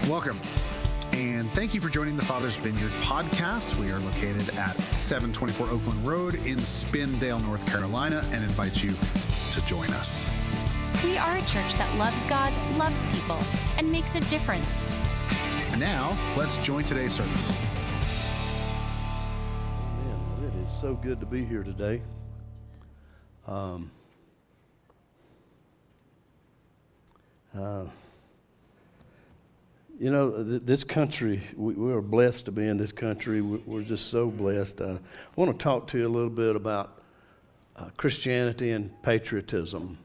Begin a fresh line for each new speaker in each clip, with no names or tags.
Welcome, and thank you for joining the Father's Vineyard podcast. We are located at 724 Oakland Road in Spindale, North Carolina, and invite you to join us.
We are a church that loves God, loves people, and makes a difference.
And now, let's join today's service.
Man, it is so good to be here today. You know, this country, we are blessed to be in this country. We're just so blessed. I want to talk to you a little bit about Christianity and patriotism.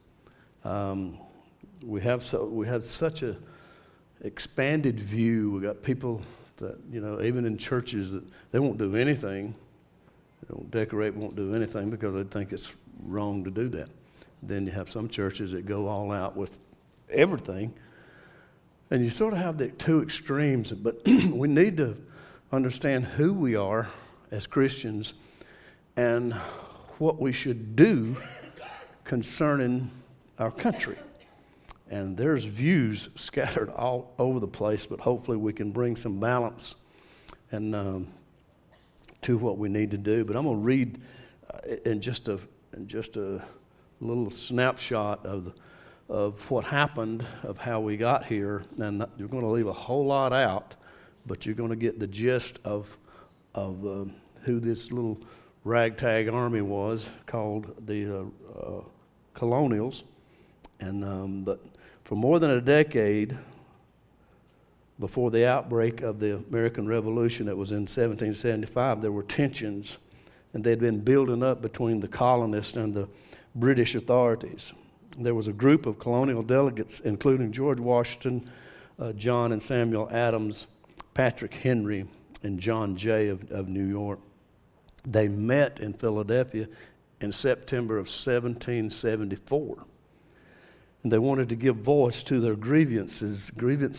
We have such a expanded view. We got people that, you know, even in churches, that they won't do anything. They don't decorate, won't do anything because they think it's wrong to do that. Then you have some churches that go all out with everything. And you sort of have the two extremes, but we need to understand who we are as Christians and what we should do concerning our country. And there's views scattered all over the place, but hopefully we can bring some balance and to what we need to do. But I'm going to read in just a little snapshot of what happened, of how we got here, and you're going to leave a whole lot out, but you're going to get the gist of who this little ragtag army was called the Colonials. And but for more than a decade before the outbreak of the American Revolution, that was in 1775, there were tensions, and they'd been building up between the colonists and the British authorities. There was a group of colonial delegates, including George Washington, John and Samuel Adams, Patrick Henry, and John Jay of New York. They met in Philadelphia in September of 1774. And they wanted to give voice to their grievances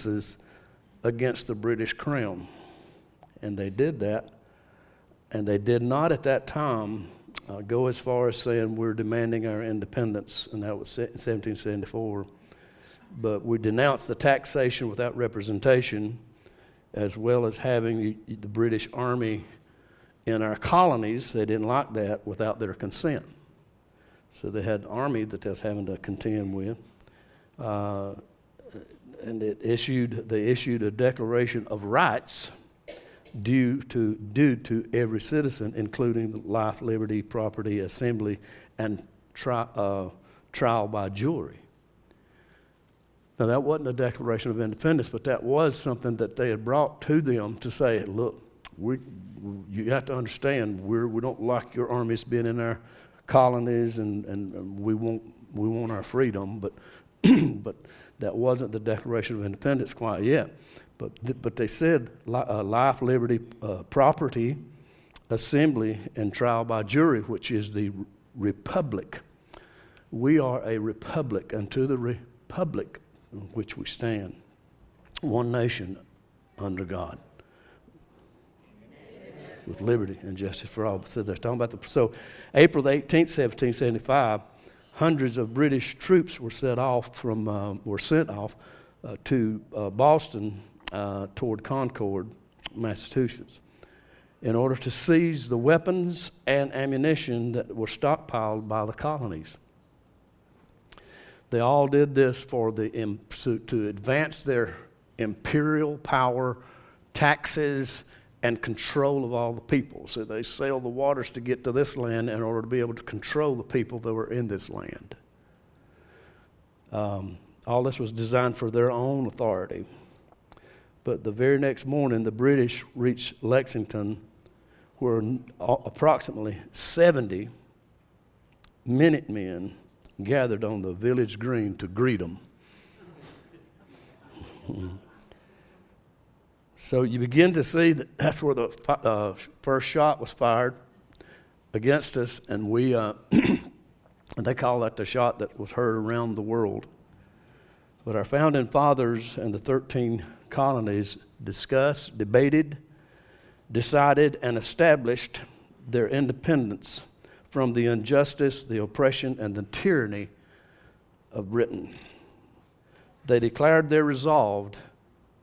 against the British Crown. And they did that. And they did not at that time go as far as saying we're demanding our independence, and that was 1774. But we denounced the taxation without representation, as well as having the British Army in our colonies. They didn't like that without their consent. So they had an army that they was having to contend with. And they issued a Declaration of Rights due to every citizen, including life, liberty, property, assembly, and trial by jury. Now, that wasn't a Declaration of Independence, but that was something that they had brought to them to say, look, you have to understand, we don't like your armies being in our colonies, and we want our freedom, but but that wasn't the Declaration of Independence quite yet. But they said life, liberty, property, assembly, and trial by jury, which is the republic. We are a republic, unto the republic in which we stand. One nation under God, with liberty and justice for all. So they're talking about so April the 18th, 1775, hundreds of British troops were sent off to Boston toward Concord, Massachusetts, in order to seize the weapons and ammunition that were stockpiled by the colonies. They all did this to advance their imperial power, taxes, and control of all the people. So they sailed the waters to get to this land in order to be able to control the people that were in this land. All this was designed for their own authority. But the very next morning, the British reached Lexington, where approximately 70 Minutemen gathered on the village green to greet them. So you begin to see that's where the first shot was fired against us, and we they call that the shot that was heard around the world. But our founding fathers and the 13 colonies discussed, debated, decided, and established their independence from the injustice, the oppression, and the tyranny of Britain. They declared their resolve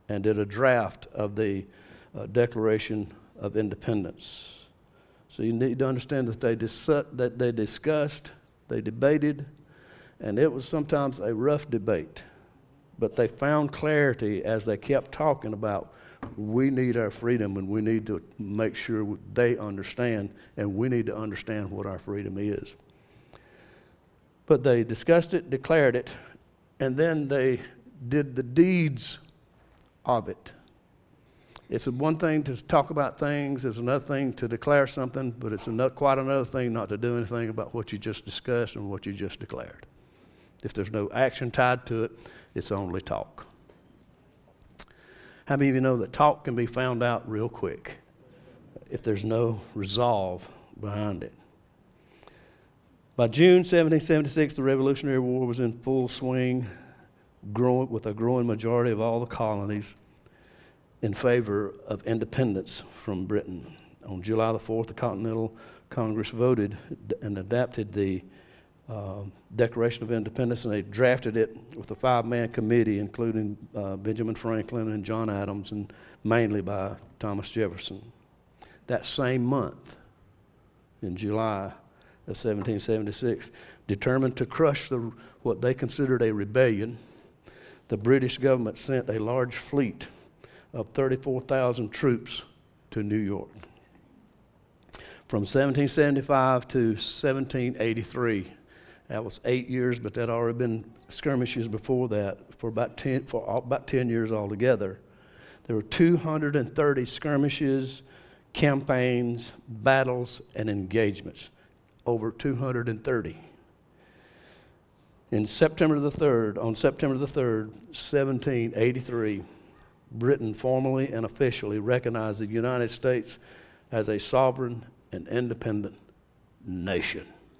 and did a draft of the Declaration of Independence. So you need to understand that they discussed, they debated, and it was sometimes a rough debate. But they found clarity as they kept talking about we need our freedom, and we need to make sure they understand, and we need to understand what our freedom is. But they discussed it, declared it, and then they did the deeds of it. It's one thing to talk about things, it's another thing to declare something, but it's quite another thing not to do anything about what you just discussed and what you just declared. If there's no action tied to it, it's only talk. How many of you know that talk can be found out real quick if there's no resolve behind it? By June 1776, the Revolutionary War was in full swing, with a growing majority of all the colonies in favor of independence from Britain. On July the 4th, the Continental Congress voted and adopted the Declaration of Independence, and they drafted it with a 5-man committee, including Benjamin Franklin and John Adams, and mainly by Thomas Jefferson. That same month, in July of 1776, determined to crush what they considered a rebellion, the British government sent a large fleet of 34,000 troops to New York. From 1775 to 1783, that was 8 years, but there had already been skirmishes before that for about 10 years altogether. There were 230 skirmishes, campaigns, battles, and engagements. Over 230. On September the 3rd, 1783, Britain formally and officially recognized the United States as a sovereign and independent nation.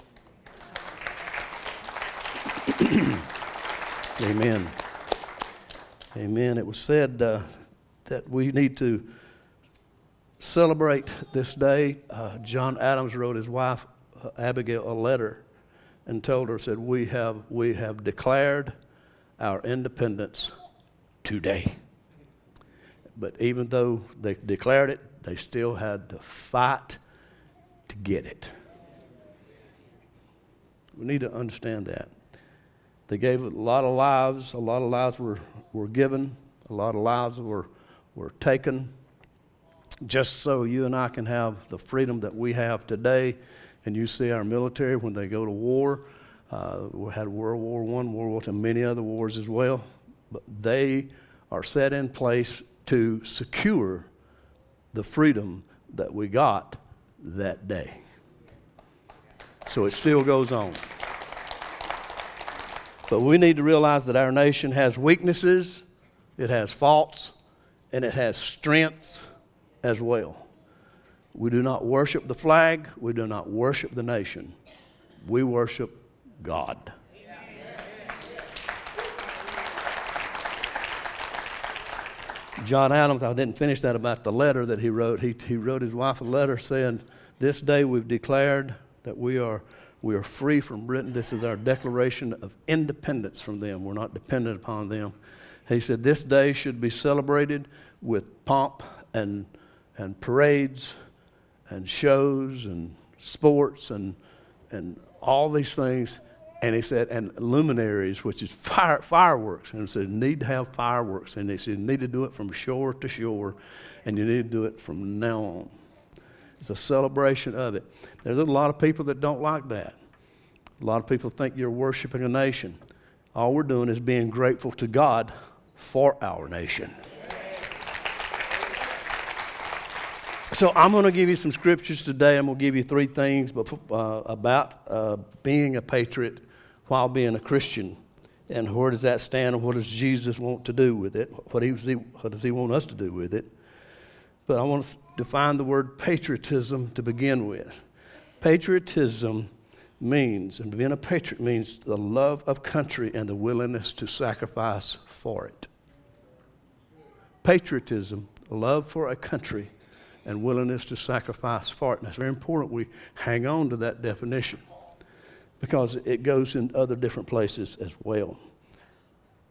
Amen. Amen. It was said that we need to celebrate this day. John Adams wrote his wife Abigail a letter and told her, said, we have declared our independence today. But even though they declared it, they still had to fight to get it. We need to understand that. They gave a lot of lives. A lot of lives were given. A lot of lives were taken just so you and I can have the freedom that we have today. And you see our military when they go to war. We had World War I, World War II, and many other wars as well. But they are set in place to secure the freedom that we got that day. So it still goes on. But we need to realize that our nation has weaknesses, it has faults, and it has strengths as well. We do not worship the flag. We do not worship the nation. We worship God. John Adams, I didn't finish that about the letter that he wrote. He wrote his wife a letter saying, this day we've declared that we are free from Britain. This is our declaration of independence from them. We're not dependent upon them. He said this day should be celebrated with pomp and parades and shows and sports and all these things. And he said, and luminaries, which is fireworks. And he said, need to have fireworks. And he said, you need to do it from shore to shore, and you need to do it from now on. It's a celebration of it. There's a lot of people that don't like that. A lot of people think you're worshiping a nation. All we're doing is being grateful to God for our nation. So I'm going to give you some scriptures today. I'm going to give you 3 things about being a patriot while being a Christian. And where does that stand, and what does Jesus want to do with it? What does he want us to do with it? But I want to define the word patriotism to begin with. Patriotism means, and being a patriot means the love of country and the willingness to sacrifice for it. Patriotism, love for a country and willingness to sacrifice for it. And it's very important we hang on to that definition because it goes in other different places as well.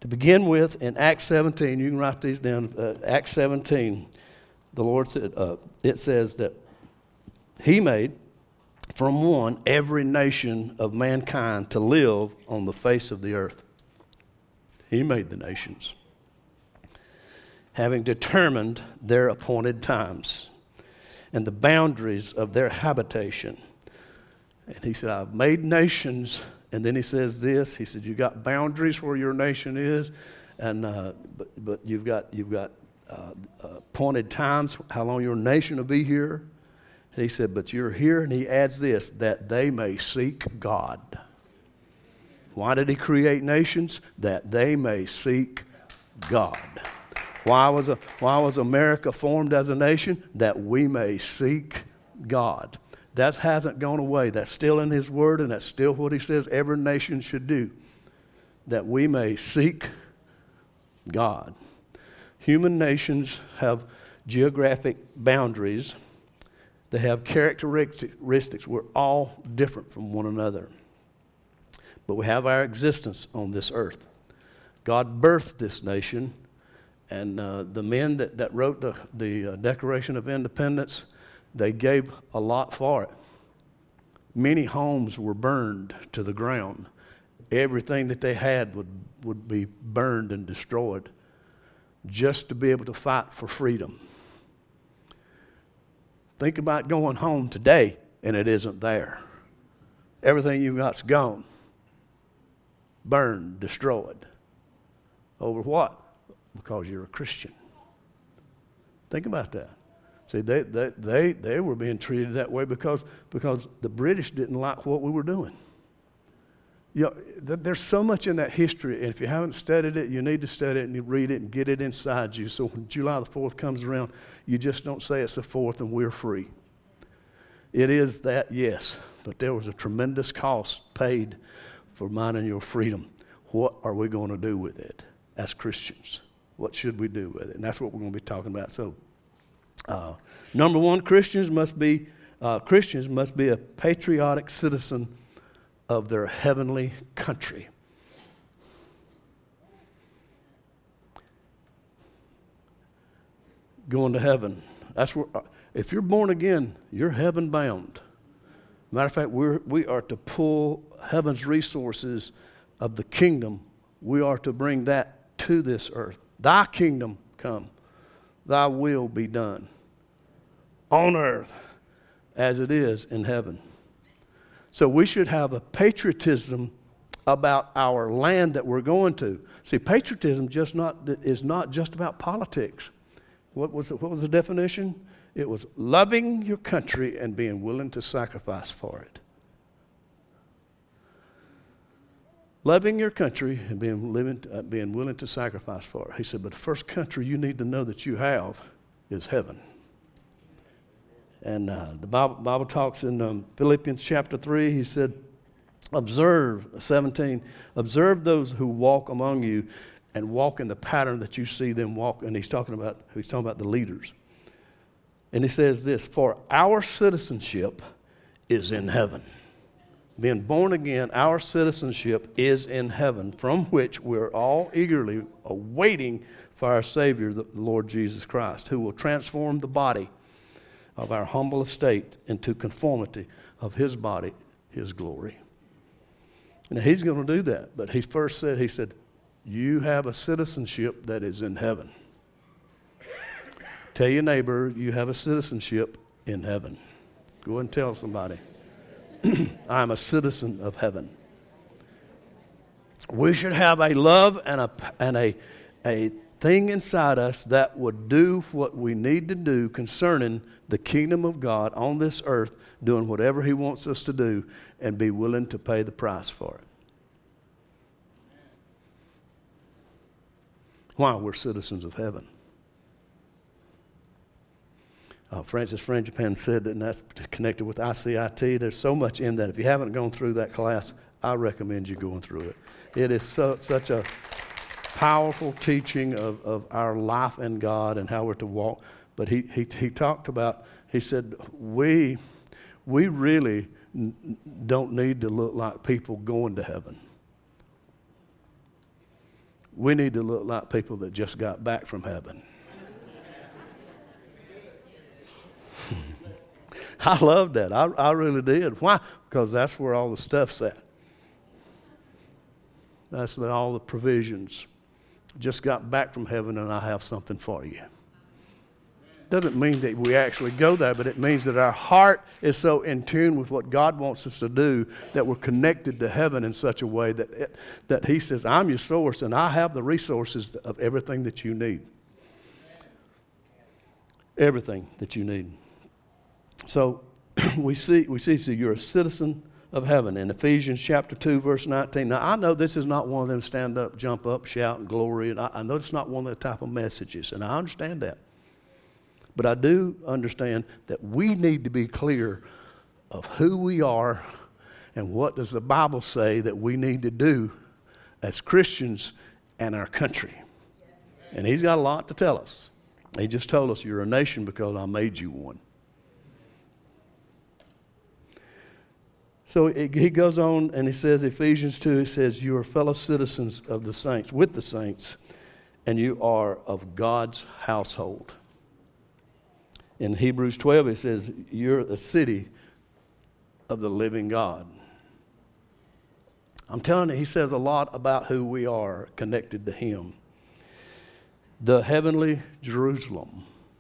To begin with, in Acts 17, you can write these down, Acts 17, the Lord said, it says that he made from one every nation of mankind to live on the face of the earth. He made the nations, having determined their appointed times and the boundaries of their habitation. And he said, I've made nations. And then he says this, he said, you got boundaries where your nation is, and but you've got appointed times, how long your nation will be here. And he said, but you're here, and he adds this, that they may seek God. Why did he create nations? That they may seek God. Why was America formed as a nation? That we may seek God. That hasn't gone away. That's still in his word, and that's still what he says every nation should do. That we may seek God. Human nations have geographic boundaries. They have characteristics. We're all different from one another. But we have our existence on this earth. God birthed this nation, and the men that wrote the Declaration of Independence, they gave a lot for it. Many homes were burned to the ground. Everything that they had would be burned and destroyed just to be able to fight for freedom. Think about going home today and it isn't there. Everything you've got's gone. Burned, destroyed. Over what? Because you're a Christian. Think about that. See, they were being treated that way because the British didn't like what we were doing. You know, there's so much in that history, and if you haven't studied it, you need to study it and you read it and get it inside you. So when July the 4th comes around, you just don't say it's the 4th and we're free. It is that, yes, but there was a tremendous cost paid for mine and your freedom. What are we going to do with it as Christians? What should we do with it? And that's what we're going to be talking about. So, number one, Christians must be a patriotic citizen of their heavenly country. Going to heaven. That's where, if you're born again, you're heaven bound. Matter of fact, we are to pull heaven's resources of the kingdom. We are to bring that to this earth. Thy kingdom come. Thy will be done on earth as it is in heaven. So we should have a patriotism about our land that we're going to. See, patriotism is not just about politics. What was the definition? It was loving your country and being willing to sacrifice for it. Loving your country and being willing to sacrifice for it. He said, but the first country you need to know that you have is heaven. And the Bible talks in Philippians chapter 3, he said, observe, 17, observe those who walk among you and walk in the pattern that you see them walk. And he's talking about the leaders. And he says this, for our citizenship is in heaven. Being born again, our citizenship is in heaven, from which we're all eagerly awaiting for our Savior, the Lord Jesus Christ, who will transform the body of our humble estate into conformity of his body, his glory. And he's going to do that. But he said, you have a citizenship that is in heaven. Tell your neighbor you have a citizenship in heaven. Go ahead and tell somebody. I'm a citizen of heaven. We should have a love and a thing inside us that would do what we need to do concerning the kingdom of God on this earth, doing whatever he wants us to do, and be willing to pay the price for it. Why? We're citizens of heaven. Francis Frangipane said that, and that's connected with ICIT. There's so much in that. If you haven't gone through that class, I recommend you going through it. It is such a powerful teaching of our life in God and how we're to walk. But he talked about, he said, we really don't need to look like people going to heaven. We need to look like people that just got back from heaven. I loved that. I really did. Why? Because that's where all the stuff's at. That's all the provisions. Just got back from heaven and I have something for you. Doesn't mean that we actually go there, but it means that our heart is so in tune with what God wants us to do that we're connected to heaven in such a way that He says, I'm your source and I have the resources of everything that you need. Everything that you need. So we see so you're a citizen of heaven. In Ephesians chapter 2, verse 19. Now, I know this is not one of them stand up, jump up, shout, and glory. And I know it's not one of the type of messages, and I understand that. But I do understand that we need to be clear of who we are and what does the Bible say that we need to do as Christians and our country. And He's got a lot to tell us. He just told us, you're a nation because I made you one. So he goes on and he says, Ephesians 2, he says, you are fellow citizens of the saints, with the saints, and you are of God's household. In Hebrews 12, it says, you're a city of the living God. I'm telling you, he says a lot about who we are connected to Him. The heavenly Jerusalem.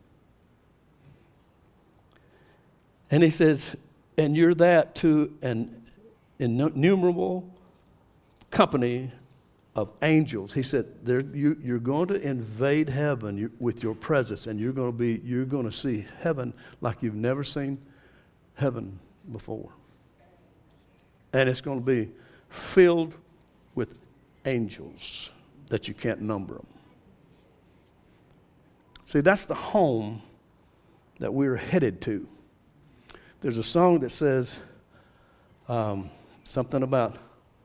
And he says, and you're that to an innumerable company of angels. He said, you're going to invade heaven with your presence, and you're going to see heaven like you've never seen heaven before. And it's going to be filled with angels that you can't number them. See, that's the home that we're headed to. There's a song that says something about,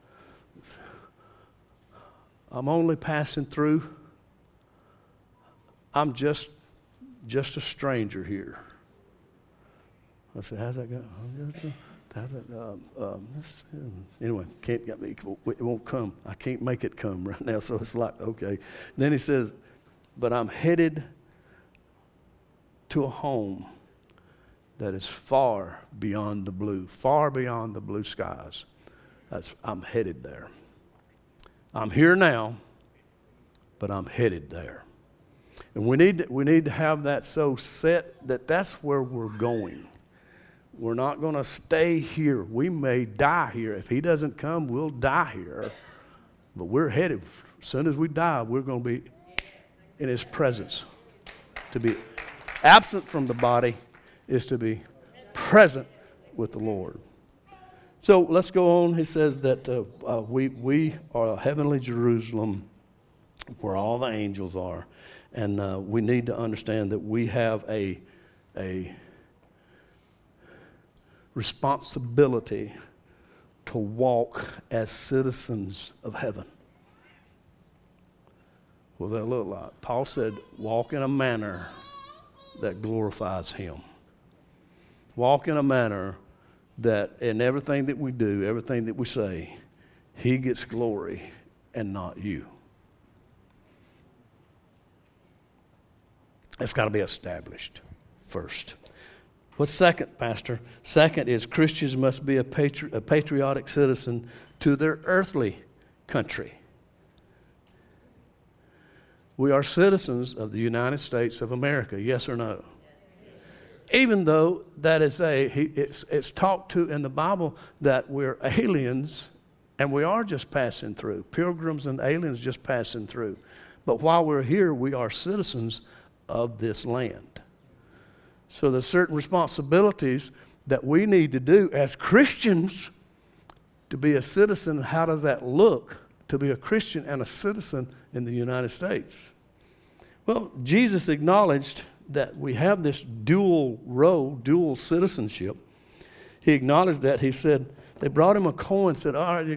I'm only passing through. I'm just a stranger here. I said, how's that go? Anyway, it won't come. I can't make it come right now, so it's like, okay. Then he says, but I'm headed to a home that is far beyond the blue skies. I'm headed there. I'm here now, but I'm headed there. And we need to have that so set that that's where we're going. We're not going to stay here. We may die here. If He doesn't come, we'll die here. But we're headed. As soon as we die, we're going to be in His presence. To be absent from the body is to be present with the Lord. So let's go on. He says that we are a heavenly Jerusalem where all the angels are. And we need to understand that we have a responsibility to walk as citizens of heaven. What does that look like? Paul said, walk in a manner that glorifies Him. Walk in a manner that in everything that we do, everything that we say, He gets glory and not you. It's got to be established first. What's second, Pastor? Second is Christians must be a patriotic citizen to their earthly country. We are citizens of the United States of America, yes or no? Even though that is it's talked to in the Bible that we're aliens and we are just passing through. Pilgrims and aliens just passing through. But while we're here, we are citizens of this land. So there's certain responsibilities that we need to do as Christians to be a citizen. How does that look to be a Christian and a citizen in the United States? Well, Jesus acknowledged that we have this dual role, dual citizenship. He acknowledged that. He said, they brought him a coin and said, all right,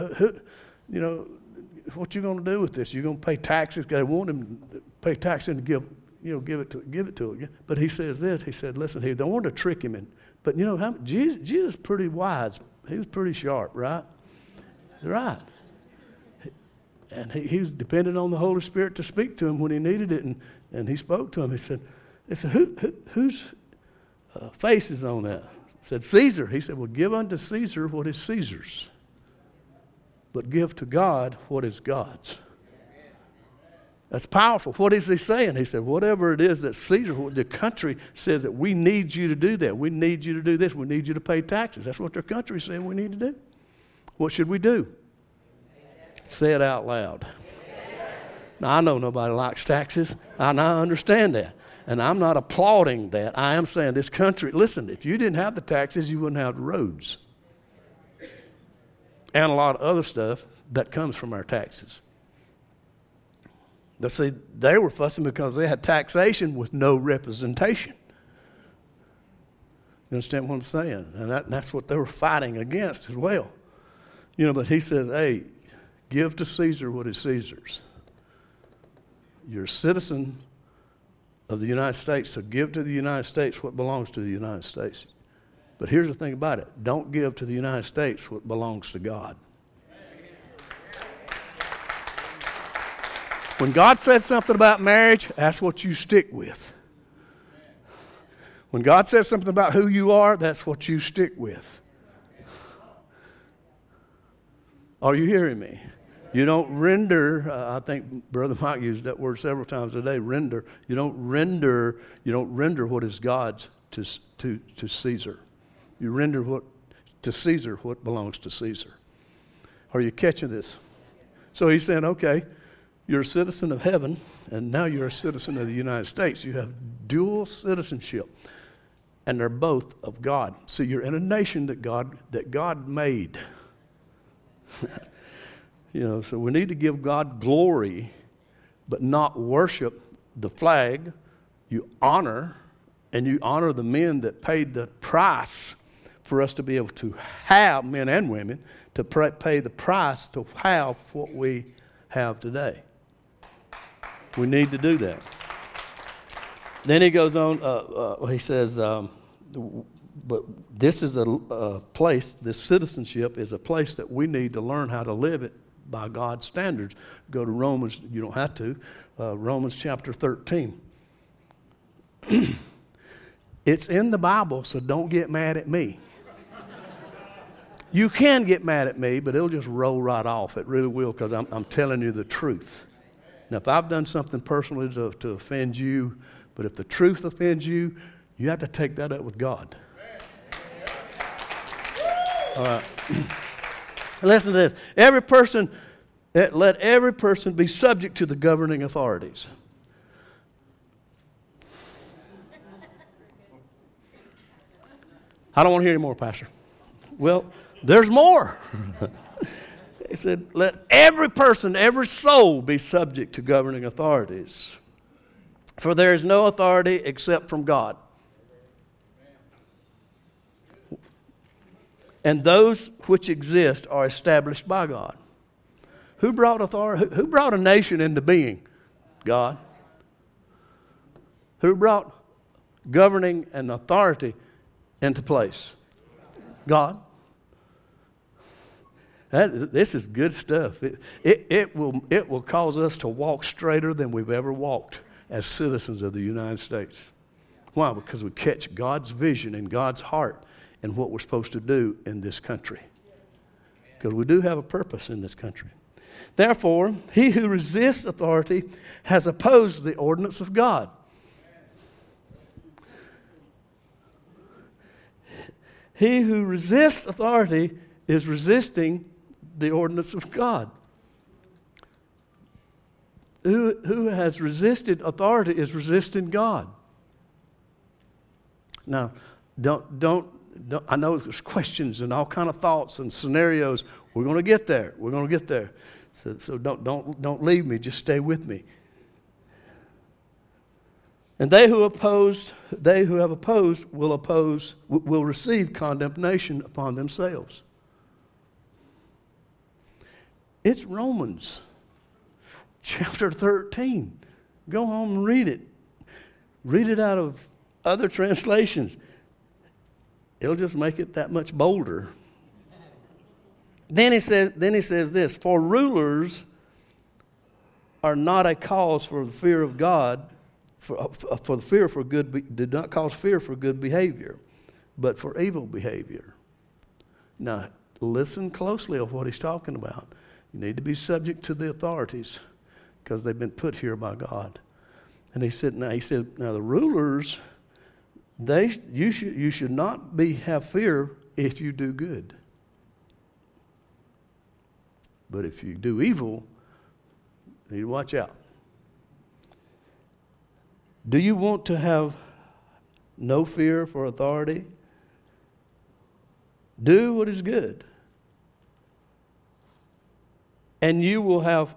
what you going to do with this? You're going to pay taxes? They want him to pay taxes and give it to him. But he says this, he said, listen, they wanted to trick him. But Jesus is pretty wise. He was pretty sharp, right? Right. And he was dependent on the Holy Spirit to speak to him when he needed it, and he spoke to him. He said, whose face is on that? He said, Caesar. He said, well, give unto Caesar what is Caesar's, but give to God what is God's. That's powerful. What is he saying? He said, whatever it is that Caesar, the country says that we need you to do that. We need you to do this. We need you to pay taxes. That's what their country is saying we need to do. What should we do? Say it out loud. Now, I know nobody likes taxes, and I understand that. And I'm not applauding that. I am saying this country, listen, if you didn't have the taxes, you wouldn't have the roads. And a lot of other stuff that comes from our taxes. But see, they were fussing because they had taxation with no representation. You understand what I'm saying? And that's what they were fighting against as well. You know, but he said, hey, give to Caesar what is Caesar's. You're a citizen of the United States, so give to the United States what belongs to the United States. But here's the thing about it. Don't give to the United States what belongs to God. When God said something about marriage, that's what you stick with. When God says something about who you are, that's what you stick with. Are you hearing me? You don't render, I think Brother Mike used that word several times a day, render. You don't render what is God's to Caesar. You render to Caesar what belongs to Caesar. Are you catching this? So he's saying, okay, you're a citizen of heaven, and now you're a citizen of the United States. You have dual citizenship, and they're both of God. See, you're in a nation that God made. You know, so we need to give God glory, but not worship the flag. You honor, and you honor the men that paid the price for us to be able to have, men and women, to pay the price to have what we have today. We need to do that. Then he goes on, he says, but this is a place, this citizenship is a place that we need to learn how to live it by God's standards. Go to Romans, you don't have to, Romans chapter 13. It's in the Bible, so don't get mad at me. You can get mad at me, but it'll just roll right off. It really will, because I'm telling you the truth. Now, if I've done something personally to offend you, but if the truth offends you, you have to take that up with God. All right. Listen to this. Let every person be subject to the governing authorities. I don't want to hear any more, Pastor. Well, there's more. He said, let every person, every soul be subject to governing authorities. For there is no authority except from God. And those which exist are established by God. Who brought authority? Who brought a nation into being? God. Who brought governing and authority into place? God. This is good stuff. It will cause us to walk straighter than we've ever walked as citizens of the United States. Why? Because we catch God's vision and God's heart and what we're supposed to do in this country. Because we do have a purpose in this country. Therefore, he who resists authority has opposed the ordinance of God. He who resists authority is resisting the ordinance of God. Who has resisted authority is resisting God. Now, don't. I know there's questions and all kind of thoughts and scenarios. We're going to get there. We're going to get there. So don't leave me. Just stay with me. And they who have opposed will receive condemnation upon themselves. It's Romans chapter 13. Go home and read it. Read it out of other translations. It'll just make it that much bolder. Then he says this, for rulers are not a cause for the fear of God, for the fear for good, did not cause fear for good behavior, but for evil behavior. Now, listen closely of what he's talking about. You need to be subject to the authorities because they've been put here by God. And he said, now the rulers, you should not have fear if you do good. But if you do evil, you need to watch out. Do you want to have no fear for authority? Do what is good. And you will have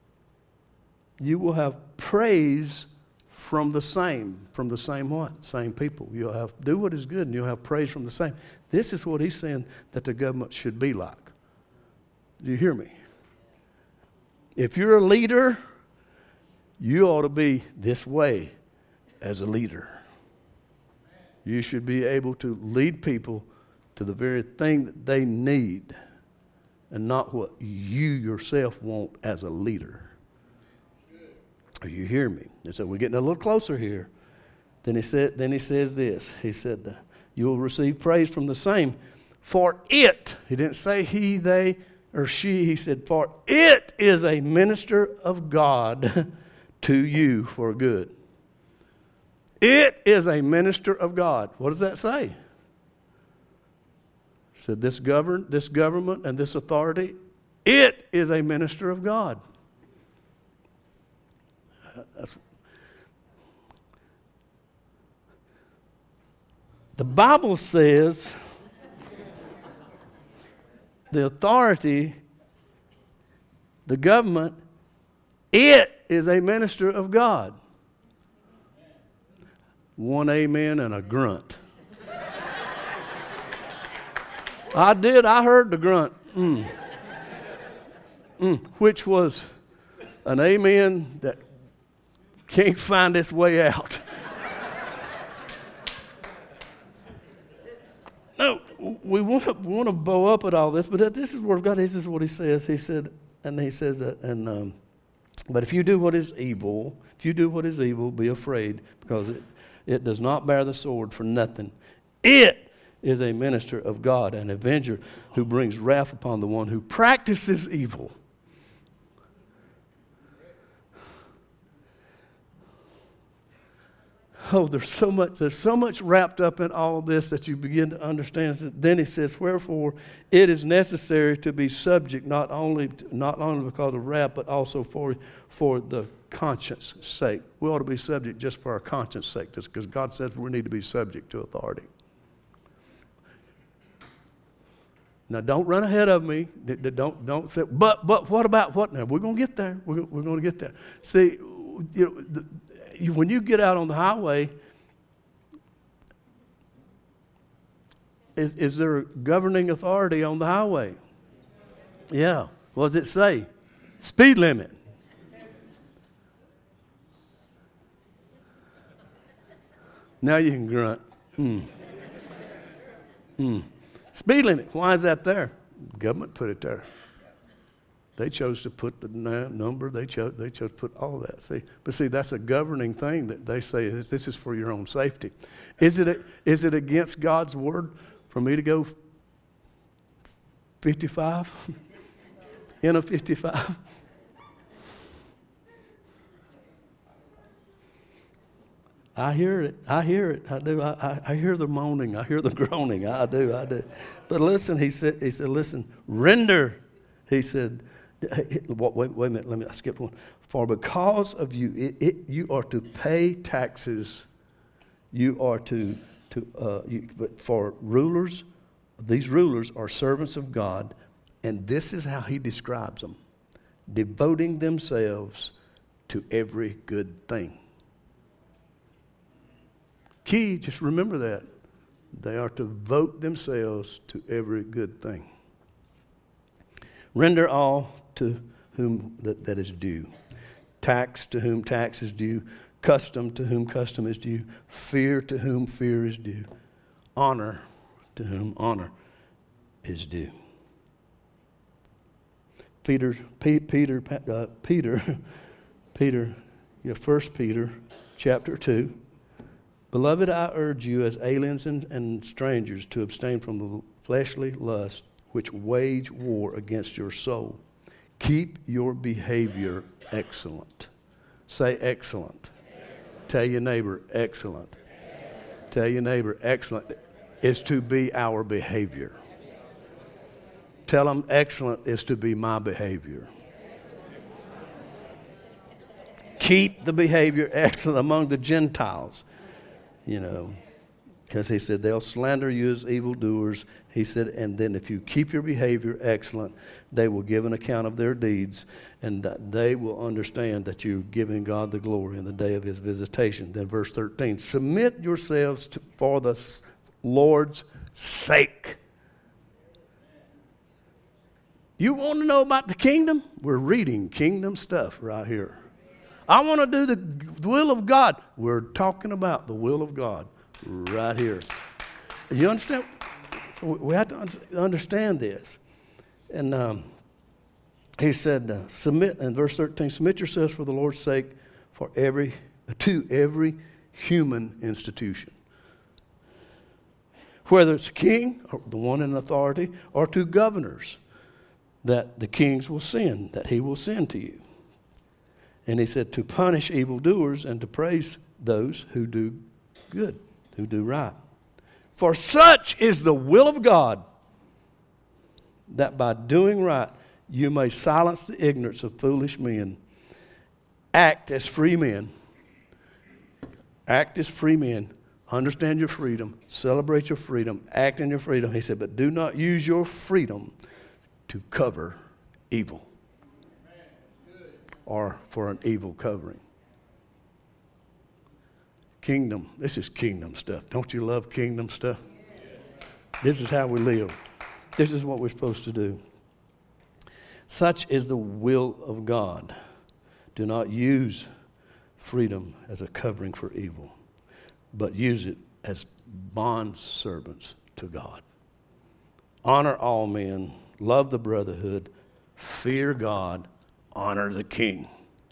praise from the same what? Same people. You'll have do what is good and you'll have praise from the same. This is what he's saying that the government should be like. Do you hear me? If you're a leader, you ought to be this way as a leader. You should be able to lead people to the very thing that they need and not what you yourself want as a leader. You hear me? And so we're getting a little closer here. Then he says this. He said, you will receive praise from the same. For it, he didn't say he, they, or she. He said, for it is a minister of God to you for good. It is a minister of God. What does that say? It said this government and this authority, it is a minister of God. The Bible says the authority, the government, it is a minister of God. One amen and a grunt. I heard the grunt. Which was an amen that can't find its way out. No, we want to bow up at all this, but this is the word of God. This is what he says. He said, but if you do what is evil, be afraid, because it does not bear the sword for nothing. It is a minister of God, an avenger who brings wrath upon the one who practices evil. Oh, there's so much wrapped up in all of this that you begin to understand. Then he says, wherefore it is necessary to be subject not only because of wrath, but also for the conscience sake. We ought to be subject just for our conscience sake, just because God says we need to be subject to authority. Now, don't run ahead of me. Don't say, but what about what now? We're going to get there. We're going to get there. See, when you get out on the highway, is there a governing authority on the highway? Yeah. What does it say? Speed limit. Now you can grunt. Speed limit. Why is that there? The government put it there. They chose to put the number. They chose to put all of that. See, that's a governing thing that they say this is for your own safety. Is it against God's word for me to go 55 in a 55? I hear it. I do. I hear the moaning. I hear the groaning. I do. But listen, he said, listen, render. He said, wait a minute, I skipped one. For because of you, you are to pay taxes. You are but for rulers, these rulers are servants of God, and this is how he describes them: devoting themselves to every good thing. Key, just remember that. They are to devote themselves to every good thing. Render all to whom that is due. Tax to whom tax is due. Custom to whom custom is due. Fear to whom fear is due. Honor to whom honor is due. Peter Peter, 1 Peter chapter 2. Beloved, I urge you as aliens and strangers to abstain from the fleshly lust which wage war against your soul. Keep your behavior excellent. Say excellent. Tell your neighbor excellent. Tell your neighbor excellent is to be our behavior. Tell them excellent is to be my behavior. Keep the behavior excellent among the Gentiles. Because he said they'll slander you as evildoers. He said, and then if you keep your behavior excellent, they will give an account of their deeds, and they will understand that you're giving God the glory in the day of his visitation. Then verse 13, submit yourselves for the Lord's sake. You want to know about the kingdom? We're reading kingdom stuff right here. I want to do the will of God. We're talking about the will of God right here. You understand? So we have to understand this. And he said, submit, in verse 13, submit yourselves for the Lord's sake to every human institution. Whether it's king, or the one in authority, or to governors that the kings will send, that he will send to you. And he said to punish evildoers and to praise those who do good, who do right. For such is the will of God, that by doing right you may silence the ignorance of foolish men. Act as free men. Act as free men. Understand your freedom. Celebrate your freedom. Act in your freedom. He said, but do not use your freedom to cover evil. Or for an evil covering. Kingdom. This is kingdom stuff. Don't you love kingdom stuff? This is how we live. This is what we're supposed to do. Such is the will of God. Do not use freedom as a covering for evil, but use it as bond servants to God. Honor all men. Love the brotherhood. Fear God. Honor the king.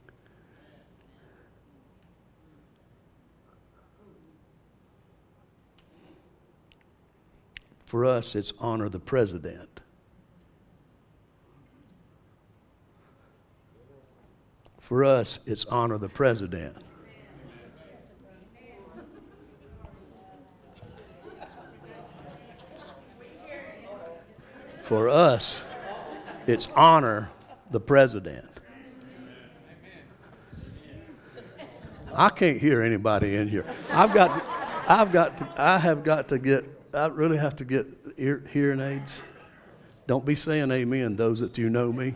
For us, it's honor the president. For us, it's honor the president. For us, it's honor the president. I can't hear anybody in here. I really have to get hearing aids. Don't be saying amen, those that you know me.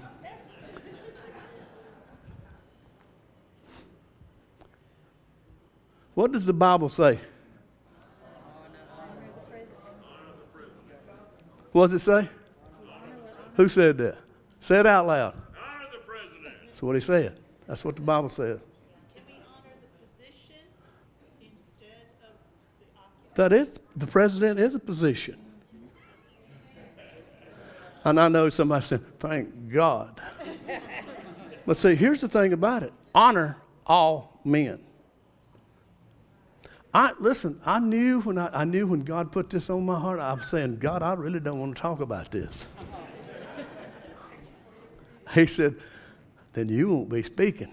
What does the Bible say? What does it say? Who said that? Say it out loud.
Honor the president.
That's what he said. That's what the Bible says.
Can we honor the position instead of the occupant?
The president is a position. And I know somebody said, thank God. But see, here's the thing about it. Honor all men. I knew when God put this on my heart, I was saying, God, I really don't want to talk about this. He said, then you won't be speaking.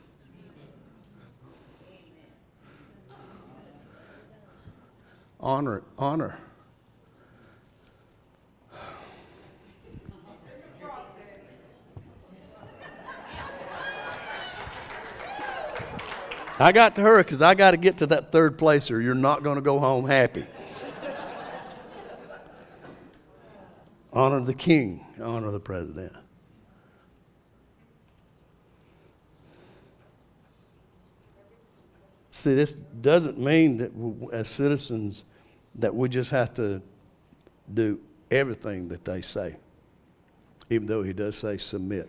Honor it, honor. I got to hurry because I got to get to that third place or you're not going to go home happy. Honor the king, honor the president. See, this doesn't mean that as citizens that we just have to do everything that they say, even though he does say submit.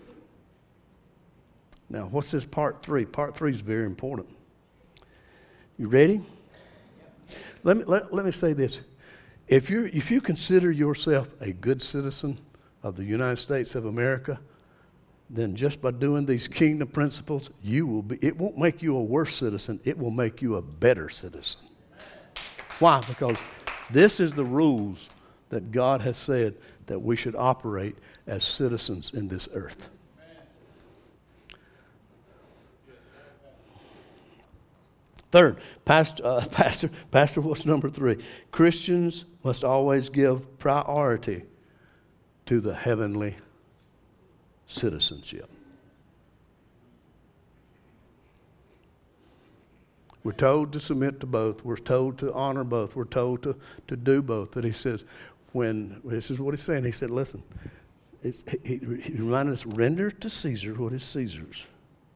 Now, what's this part 3? Part 3 is very important. You ready? Let me say this. If you consider yourself a good citizen of the United States of America, then just by doing these kingdom principles, it won't make you a worse citizen, it will make you a better citizen. Why? Because this is the rules that God has said that we should operate as citizens in this earth. Third, Pastor, what's number 3? Christians must always give priority to the heavenly citizenship. We're told to submit to both. We're told to honor both. We're told to do both. But he says, this is what he's saying. He said, listen, he reminded us, render to Caesar what is Caesar's.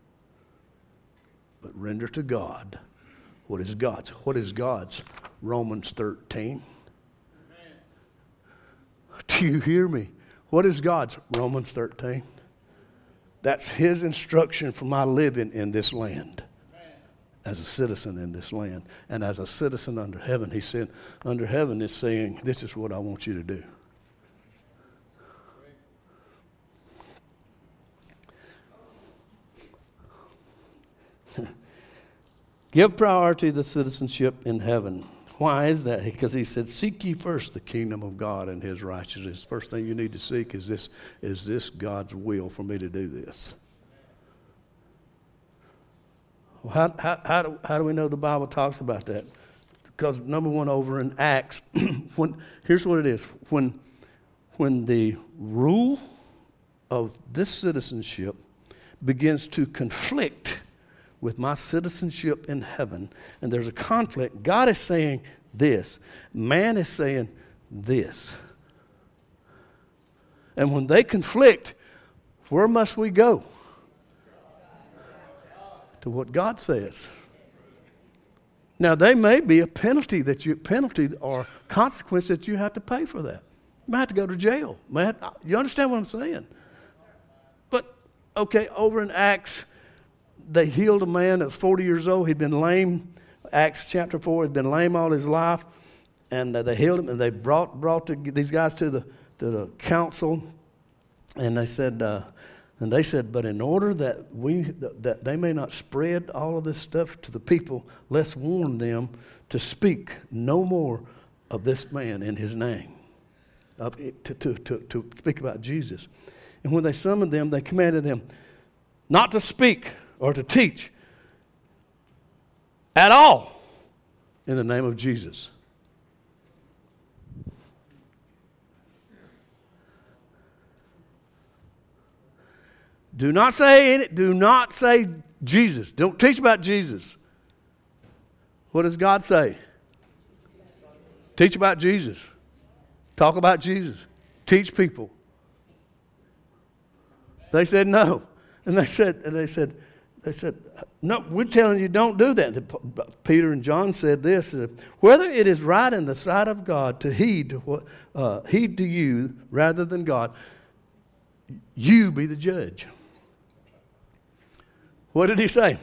But render to God what is God's. What is God's? Romans 13. Amen. Do you hear me? What is God's? Romans 13. That's his instruction for my living in this land. As a citizen in this land. And as a citizen under heaven, he said, under heaven is saying, this is what I want you to do. Give priority to citizenship in heaven. Why is that? Because he said, seek ye first the kingdom of God and his righteousness. First thing you need to seek is this God's will for me to do this? Well, how do we know the Bible talks about that? Because number one, over in Acts, here's what it is. When the rule of this citizenship begins to conflict with my citizenship in heaven, and there's a conflict, God is saying this. Man is saying this. And when they conflict, where must we go? To what God says. Now, there may be a penalty or consequence that you have to pay for that. You might have to go to jail. You understand what I'm saying? But, okay, over in Acts, they healed a man that was 40 years old. He'd been lame. Acts chapter 4, he'd been lame all his life. And they healed him, and they brought these guys to the council. And they said, but in order that they may not spread all of this stuff to the people, let's warn them to speak no more of this man in his name, to speak about Jesus. And when they summoned them, they commanded them not to speak or to teach at all in the name of Jesus. Do not say Jesus. Don't teach about Jesus. What does God say? Teach about Jesus. Talk about Jesus. Teach people. They said no. And they said, no, we're telling you don't do that. Peter and John said this, whether it is right in the sight of God to heed to you rather than God, you be the judge. What did he say?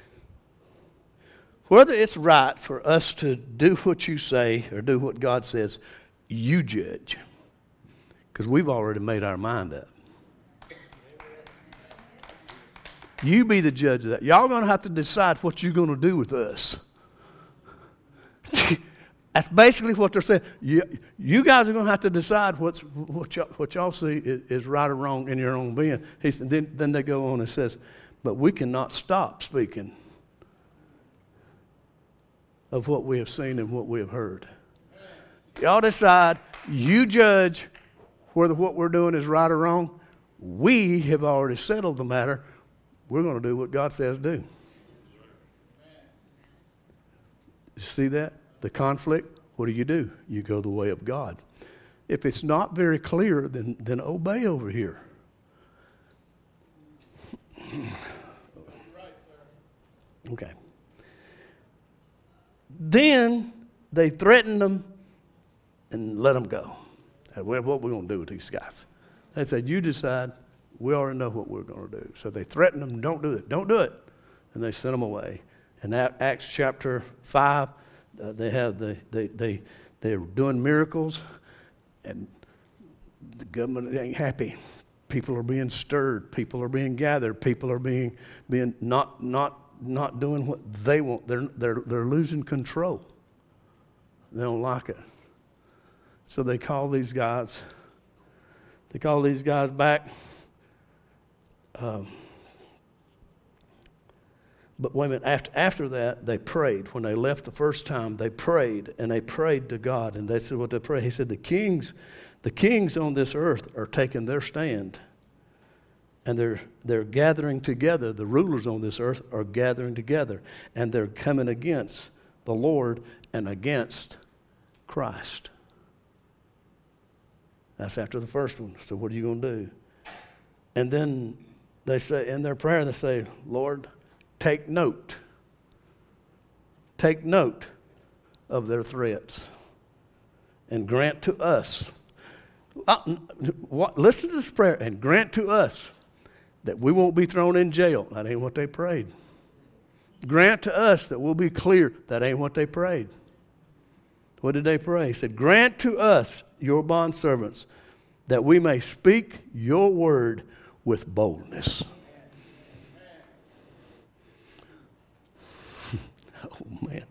Whether it's right for us to do what you say or do what God says, you judge. Because we've already made our mind up. You be the judge of that. Y'all going to have to decide what you're going to do with us. That's basically what they're saying. You guys are going to have to decide what y'all see is right or wrong in your own being. He said, then they go on and says, but we cannot stop speaking of what we have seen and what we have heard. Y'all decide, you judge whether what we're doing is right or wrong. We have already settled the matter. We're going to do what God says do. You see that? The conflict, what do? You go the way of God. If it's not very clear, then obey over here. Okay. Then they threatened them and let them go. What are we going to do with these guys? They said, you decide. We already know what we're going to do. So they threatened them, don't do it. Don't do it. And they sent them away. And Acts chapter 5, they're doing miracles, and the government ain't happy. People are being stirred. People are being gathered. People are being not doing what they want. They're losing control. They don't like it. So they call these guys back. But wait a minute, after that, they prayed. When they left the first time, they prayed, and they prayed to God. And they said what they prayed. He said, the kings on this earth are taking their stand. And they're gathering together. The rulers on this earth are gathering together. And they're coming against the Lord and against Christ. That's after the first one. So what are you going to do? And then they say, in their prayer, they say, Lord, take note. Take note of their threats and grant to us. Listen to this prayer and grant to us that we won't be thrown in jail. That ain't what they prayed. Grant to us that we'll be clear. That ain't what they prayed. What did they pray? He said, grant to us, your bondservants, that we may speak your word with boldness. Oh, man.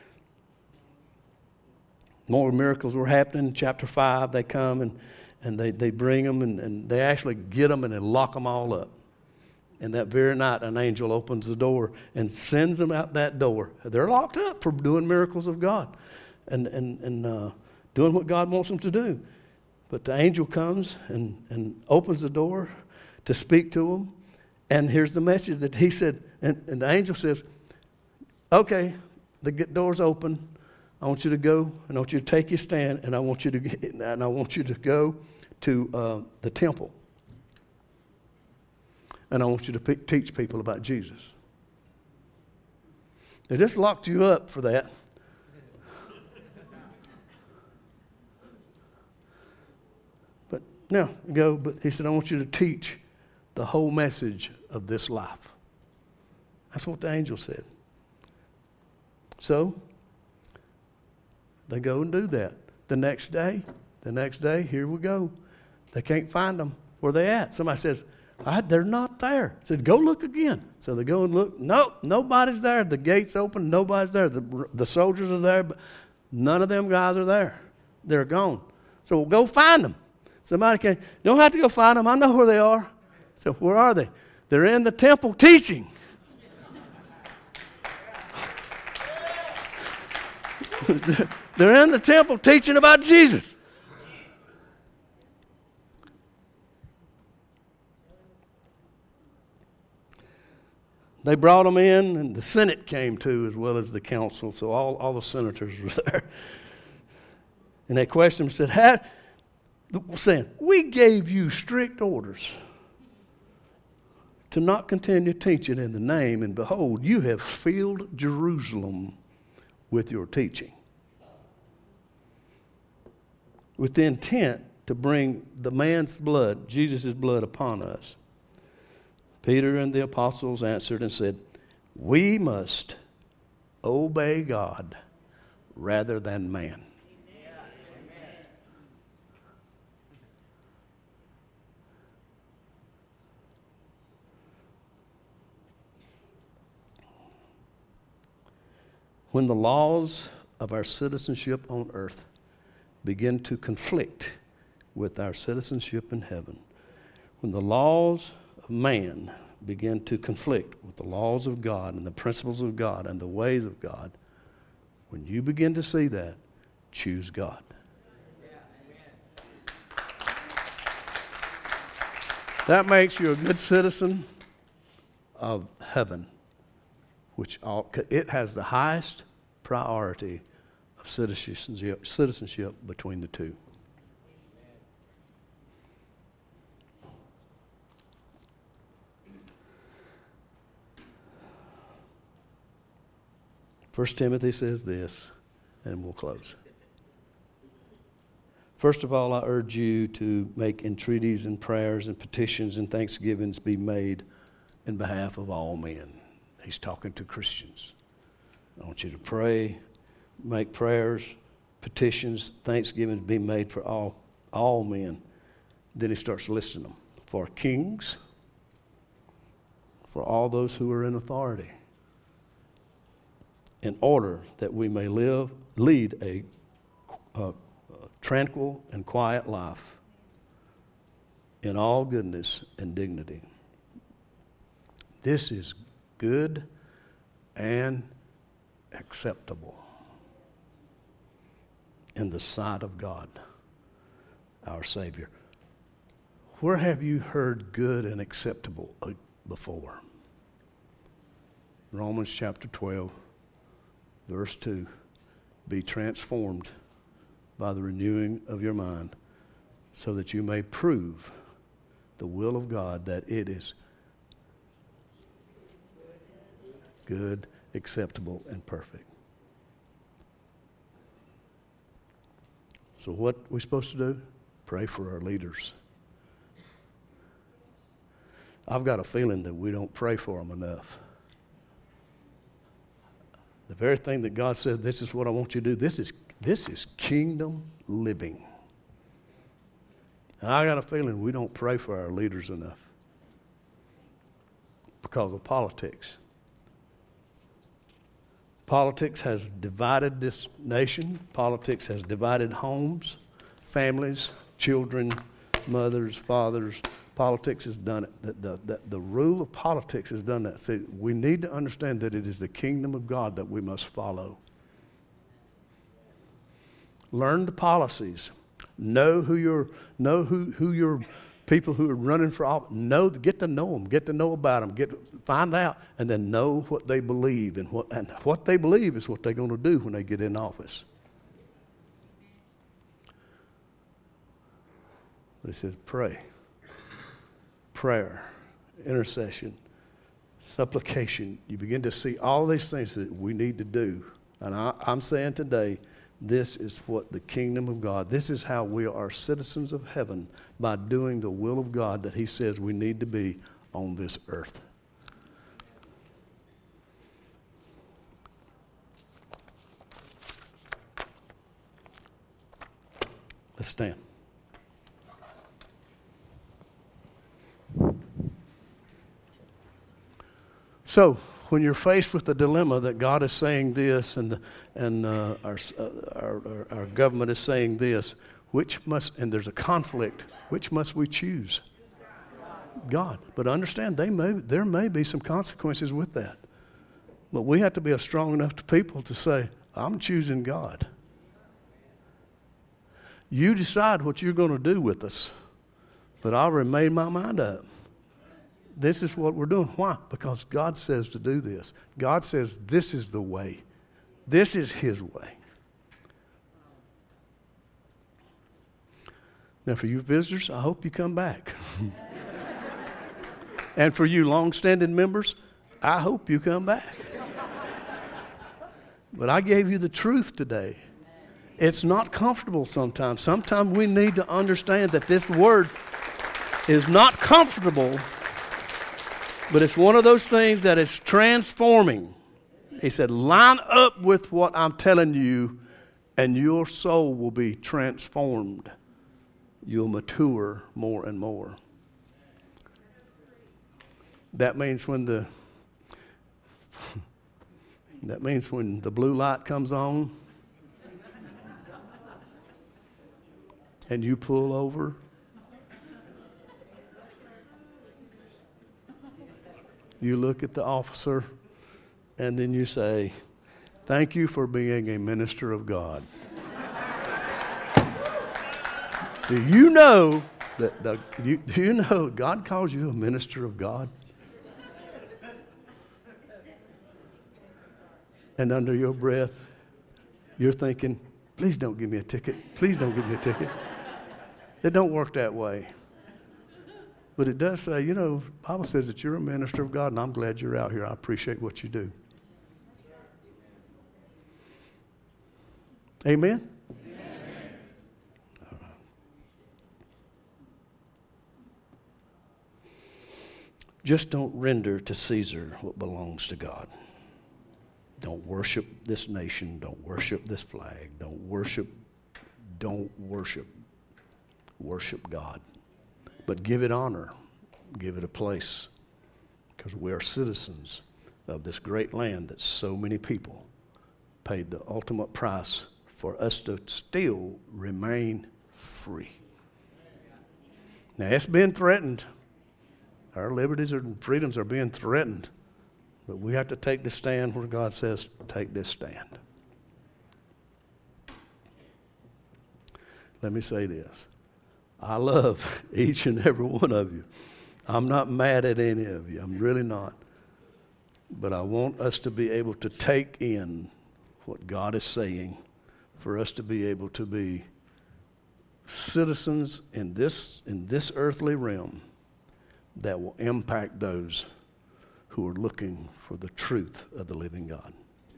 More miracles were happening in chapter 5. They come and they bring them and they actually get them and they lock them all up. And that very night, an angel opens the door and sends them out that door. They're locked up for doing miracles of God and doing what God wants them to do. But the angel comes and opens the door to speak to them. And here's the message that he said, and the angel says, okay, the door's open. I want you to go, and I want you to take your stand, and I want you to go to the temple. And I want you to teach people about Jesus. They just locked you up for that. But no, go. But he said, I want you to teach the whole message of this life. That's what the angel said. So they go and do that. The next day, here we go. They can't find them. Where they at? Somebody says, they're not there. I said, go look again. So they go and look. Nope, nobody's there. The gate's open. Nobody's there. The soldiers are there, but none of them guys are there. They're gone. So we'll go find them. Somebody can. You don't have to go find them. I know where they are. So where are they? They're in the temple teaching. They're in the temple teaching about Jesus. They brought them in, and the Senate came too, as well as the council. So all the senators were there. And they questioned him and said, saying, we gave you strict orders to not continue teaching in the name, and behold, you have filled Jerusalem with your teaching, with the intent to bring the man's blood, Jesus' blood, upon us. Peter and the apostles answered and said, we must obey God rather than man. When the laws of our citizenship on earth begin to conflict with our citizenship in heaven, when the laws of man begin to conflict with the laws of God and the principles of God and the ways of God, when you begin to see that, choose God. That makes you a good citizen of heaven, which it has the highest priority of citizenship between the two. First Timothy says this, and we'll close. First of all, I urge you to make entreaties and prayers and petitions and thanksgivings be made in behalf of all men. He's talking to Christians. I want you to pray, make prayers, petitions, thanksgivings be made for all men. Then he starts listing them. for kings, for all those who are in authority, in order that we may lead a tranquil and quiet life in all goodness and dignity. This is good and acceptable in the sight of God, our Savior. Where have you heard good and acceptable before? Romans chapter 12, verse 2. Be transformed by the renewing of your mind, so that you may prove the will of God, that it is good, acceptable, and perfect. So what are we supposed to do? Pray for our leaders. I've got a feeling that we don't pray for them enough. The very thing that God says, this is what I want you to do, this is kingdom living. And I got a feeling we don't pray for our leaders enough because of politics. Politics has divided this nation. Politics has divided homes, families, children, mothers, fathers. Politics has done it. The rule of politics has done that. See, we need to understand that it is the kingdom of God that we must follow. Learn the policies. Know who your people who are running for office. Get to know them. Get to know about them. Find out, and then know what they believe, and what they believe is what they're going to do when they get in office. But it says pray. Prayer, intercession, supplication. You begin to see all these things that we need to do. And I'm saying today, this is what the kingdom of God, this is how we are citizens of heaven, by doing the will of God that he says we need to be on this earth. Let's stand. So, when you're faced with the dilemma that God is saying this and our government is saying this, and there's a conflict, which must we choose? God. But understand, there may be some consequences with that. But we have to be a strong enough people to say, I'm choosing God. You decide what you're going to do with us, but I'll made my mind up. This is what we're doing. Why? Because God says to do this. God says this is the way. This is his way. Now, for you visitors, I hope you come back. And for you long-standing members, I hope you come back. But I gave you the truth today. It's not comfortable sometimes. Sometimes we need to understand that this word is not comfortable, but it's one of those things that is transforming. He said, line up with what I'm telling you, and your soul will be transformed. You'll mature more and more. That means when the blue light comes on and you pull over, you look at the officer and then you say, thank you for being a minister of God. Do you know God calls you a minister of God? And under your breath, you're thinking, please don't give me a ticket. Please don't give me a ticket. It don't work that way. But it does say, the Bible says that you're a minister of God, and I'm glad you're out here. I appreciate what you do. Amen? All right. Just don't render to Caesar what belongs to God. Don't worship this nation. Don't worship this flag. Don't worship. Worship God. but give it honor, give it a place, because we are citizens of this great land that so many people paid the ultimate price for us to still remain free. Now, it's been threatened. Our liberties and freedoms are being threatened, but we have to take the stand where God says, take this stand. Let me say this. I love each and every one of you. I'm not mad at any of you. I'm really not. But I want us to be able to take in what God is saying, for us to be able to be citizens in this earthly realm that will impact those who are looking for the truth of the living God.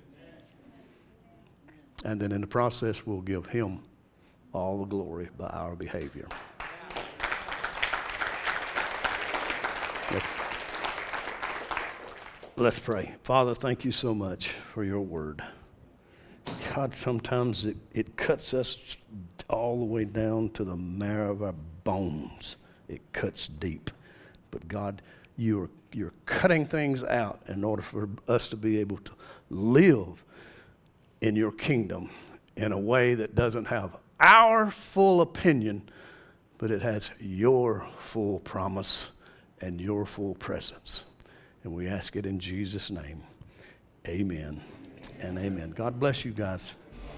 And then in the process, we'll give him all the glory by our behavior. Let's pray. Father, thank you so much for your word. God, sometimes it cuts us all the way down to the marrow of our bones. It cuts deep. But God, you're cutting things out in order for us to be able to live in your kingdom in a way that doesn't have our full opinion, but it has your full promise and your full presence. And we ask it in Jesus' name. Amen and amen. God bless you guys.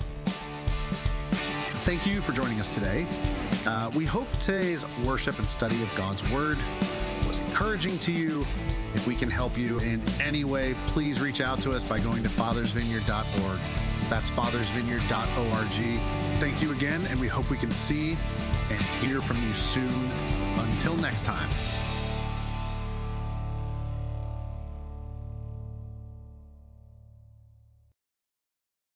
Thank you for joining us today. We hope today's worship and study of God's Word was encouraging to you. If we can help you in any way, please reach out to us by going to fathersvineyard.org. That's fathersvineyard.org. Thank you again, and we hope we can see and hear from you soon. Until next time.